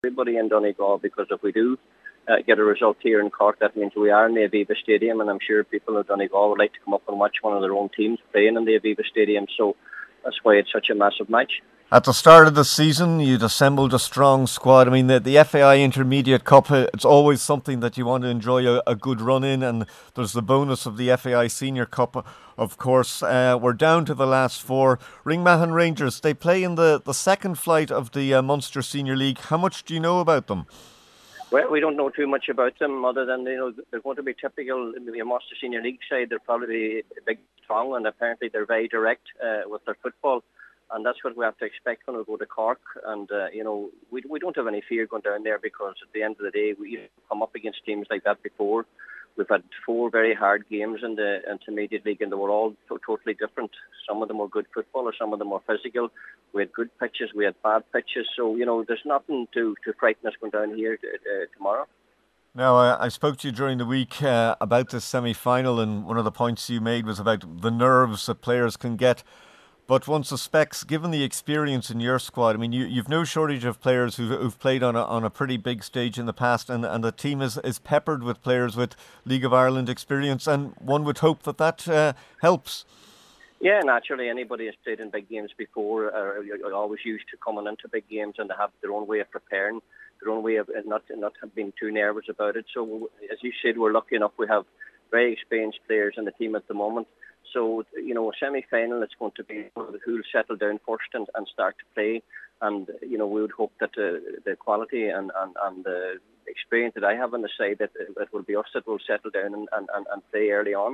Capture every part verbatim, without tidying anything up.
everybody in Donegal, because if we do uh, get a result here in Cork, that means we are in the Aviva Stadium, and I'm sure people of Donegal would like to come up and watch one of their own teams playing in the Aviva Stadium. So that's why it's such a massive match. At the start of the season, you'd assembled a strong squad. I mean, the, the F A I Intermediate Cup, it's always something that you want to enjoy a, a good run in, and there's the bonus of the F A I Senior Cup, of course. Uh, we're down to the last four. Ringmahon Rangers, they play in the, the second flight of the uh, Munster Senior League. How much do you know about them? Well, we don't know too much about them, other than, you know, they're going to be typical in the Munster Senior League side. They're probably big, strong, and apparently they're very direct uh, with their football. And that's what we have to expect when we go to Cork. And, uh, you know, we we don't have any fear going down there, because at the end of the day, we come up against teams like that before. We've had four very hard games in the Intermediate League, and they were all to- totally different. Some of them were good footballers, some of them were physical. We had good pitches, we had bad pitches. So, you know, there's nothing to, to frighten us going down here uh, tomorrow. Now, uh, I spoke to you during the week uh, about this semi-final, and one of the points you made was about the nerves that players can get. But one suspects, given the experience in your squad, I mean, you, you've no shortage of players who've, who've played on a, on a pretty big stage in the past, and, and the team is, is peppered with players with League of Ireland experience, and one would hope that that uh, helps. Yeah, naturally, anybody who's played in big games before are, are always used to coming into big games, and they have their own way of preparing, their own way of not, not being too nervous about it. So, as you said, we're lucky enough we have very experienced players in the team at the moment. So, you know, a semi-final, it's going to be who will settle down first and, and start to play. And, you know, we would hope that uh, the quality and, and, and the experience that I have on the side, that it will be us that will settle down and, and, and play early on.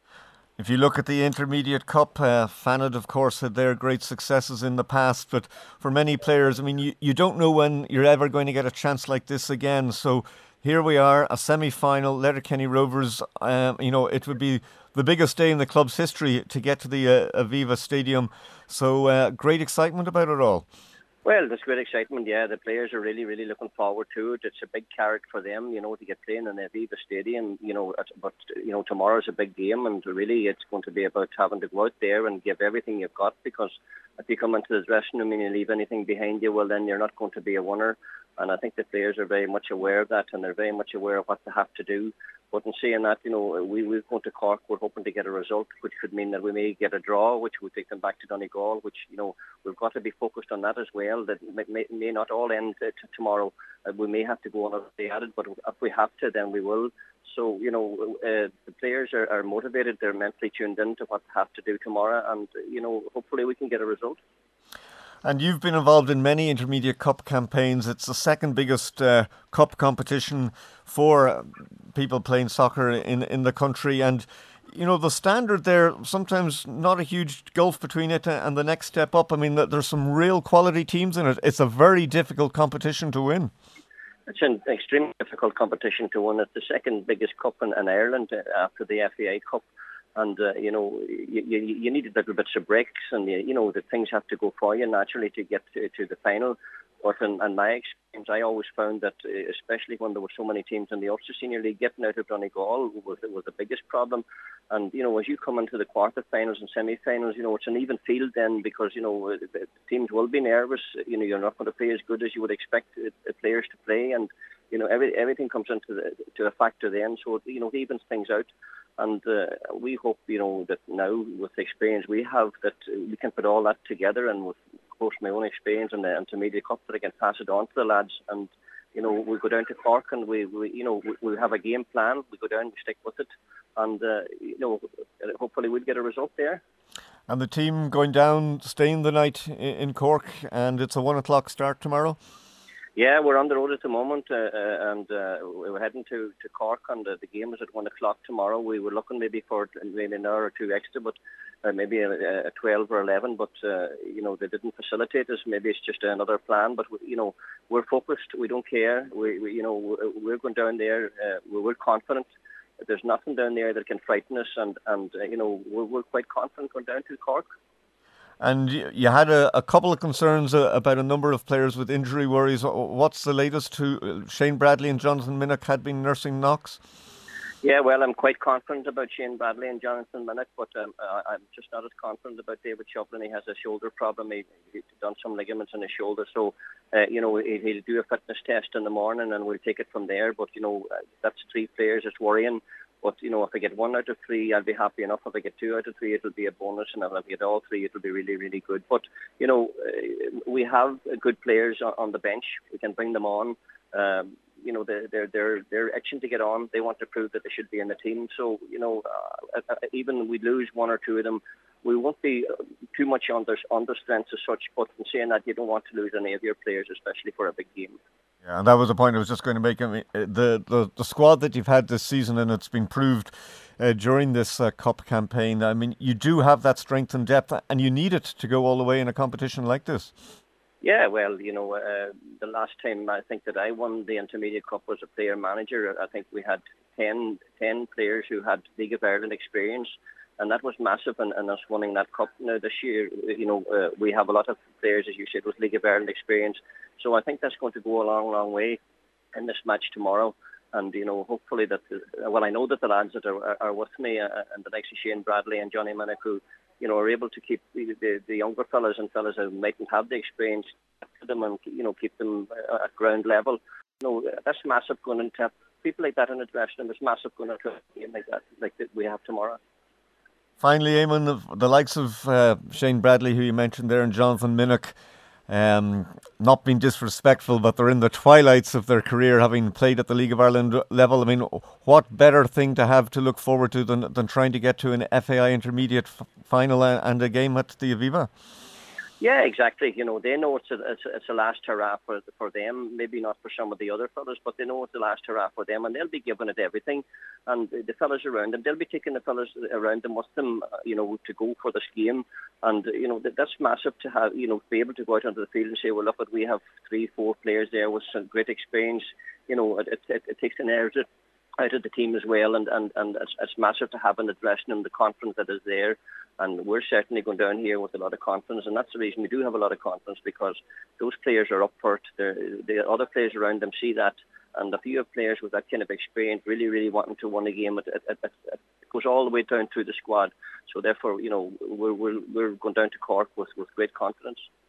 If you look at the Intermediate Cup, uh, Fanad, of course, had their great successes in the past. But for many players, I mean, you, you don't know when you're ever going to get a chance like this again. So here we are, a semi-final, Letterkenny Rovers. Um, you know, it would be the biggest day in the club's history to get to the uh, Aviva Stadium. So uh, great excitement about it all. Well, there's great excitement, yeah. The players are really, really looking forward to it. It's a big carrot for them, you know, to get playing in the Aviva Stadium, you know, but, you know, tomorrow's a big game, and really it's going to be about having to go out there and give everything you've got, because if you come into the dressing room and you leave anything behind you, well, then you're not going to be a winner. And I think the players are very much aware of that, and they're very much aware of what they have to do. But in saying that, you know, we, we're going to Cork, we're hoping to get a result, which could mean that we may get a draw, which would take them back to Donegal, which, you know, we've got to be focused on that as well. That may, may, may not all end uh, t- tomorrow. Uh, we may have to go another day at it, but if we have to, then we will. So, you know, uh, the players are, are motivated, they're mentally tuned in to what they have to do tomorrow, and, you know, hopefully we can get a result. And you've been involved in many Intermediate Cup campaigns. It's the second biggest uh, cup competition for people playing soccer in, in the country. And, you know, the standard there, sometimes not a huge gulf between it and the next step up. I mean, there's some real quality teams in it. It's a very difficult competition to win. It's an extremely difficult competition to win. It's the second biggest cup in, in Ireland after the F A I Cup. And, uh, you know, you, you, you need a little bits of breaks, and, you, you know, the things have to go for you naturally to get to, to the final. But in, in my experience, I always found that, uh, especially when there were so many teams in the Ulster Senior League, getting out of Donegal was, was the biggest problem. And, you know, as you come into the quarter-finals and semi-finals, you know, it's an even field then, because, you know, the teams will be nervous. You know, you're not going to play as good as you would expect the players to play. And, you know, every, everything comes into the, to a factor then. So, you know, it evens things out. And uh, we hope, you know, that now with the experience we have, that we can put all that together, and with, of course, my own experience in the Intermediate Cup, that I can pass it on to the lads. And, you know, we go down to Cork, and we, we you know, we, we have a game plan. We go down, we stick with it, and, uh, you know, hopefully we'll get a result there. And the team going down, staying the night in Cork, and it's a one o'clock start tomorrow? Yeah, we're on the road at the moment, uh, uh, and uh, we're heading to, to Cork, and uh, the game is at one o'clock tomorrow. We were looking maybe for maybe an hour or two extra, but uh, maybe a, a twelve or eleven, but, uh, you know, they didn't facilitate us. Maybe it's just another plan, but, we, you know, we're focused. We don't care. We, we you know, we're going down there. Uh, we're confident. There's nothing down there that can frighten us, and, and uh, you know, we're, we're quite confident going down to Cork. And you had a, a couple of concerns uh, about a number of players with injury worries. What's the latest? To Shane Bradley and Jonathan Minnock had been nursing knocks? Yeah, well, I'm quite confident about Shane Bradley and Jonathan Minnick, but um, uh, I'm just not as confident about David Shovlin. He has a shoulder problem. He, he's done some ligaments in his shoulder, so uh, you know he, he'll do a fitness test in the morning, and we'll take it from there. But you know uh, that's three players. It's worrying. But you know if I get one out of three, I'll be happy enough. If I get two out of three, it'll be a bonus, and if I get all three, it'll be really, really good. But you know uh, we have good players on, on the bench. We can bring them on. Um, You know they're they're they're they're itching to get on. They want to prove that they should be in the team. So you know, uh, uh, even we lose one or two of them, we won't be too much under under strength as such. But in saying that, you don't want to lose any of your players, especially for a big game. Yeah, and that was the point I was just going to make. I mean, the the the squad that you've had this season, and it's been proved uh, during this uh, cup campaign. I mean, you do have that strength and depth, and you need it to go all the way in a competition like this. Yeah, well, you know, uh, the last time I think that I won the Intermediate Cup was a player manager. I think we had ten, ten players who had League of Ireland experience, and that was massive in, in us winning that cup. Now this year, you know, uh, we have a lot of players, as you said, with League of Ireland experience. So I think that's going to go a long, long way in this match tomorrow. And, you know, hopefully that, the, well, I know that the lads that are, are with me, uh, and the likes of Shane Bradley and Johnny Minnick, who, you know, are able to keep the, the, the younger fellas and fellas who mightn't have the experience to them and, you know, keep them at ground level. You know, that's massive going into people like that in the dressing room. It's massive going into a game like that, like that we have tomorrow. Finally, Eamon, the, the likes of uh, Shane Bradley, who you mentioned there, and Jonathan Minnick, um, not being disrespectful, but they're in the twilights of their career, having played at the League of Ireland level. I mean, what better thing to have to look forward to than, than trying to get to an F A I intermediate f- final and a game at the Aviva? Yeah, exactly. You know, they know it's a it's a, it's a last hurrah for for them. Maybe not for some of the other fellas, but they know it's the last hurrah for them, and they'll be giving it everything. And the fellas around them, they'll be taking the fellas around them with them, you know, to go for this game. And you know, that's massive to have, you know, be able to go out onto the field and say, well, look, we have three, four players there with some great experience. You know, it it, it takes the nerves out of the team as well, and and and it's, it's massive to have in the dressing room the confidence that is there. And we're certainly going down here with a lot of confidence, and that's the reason we do have a lot of confidence, because those players are up for it. The, the other players around them see that, and if you have players with that kind of experience, really, really wanting to win a game, it, it, it, it goes all the way down through the squad. So therefore, you know, we're we're, we're going down to Cork with, with great confidence.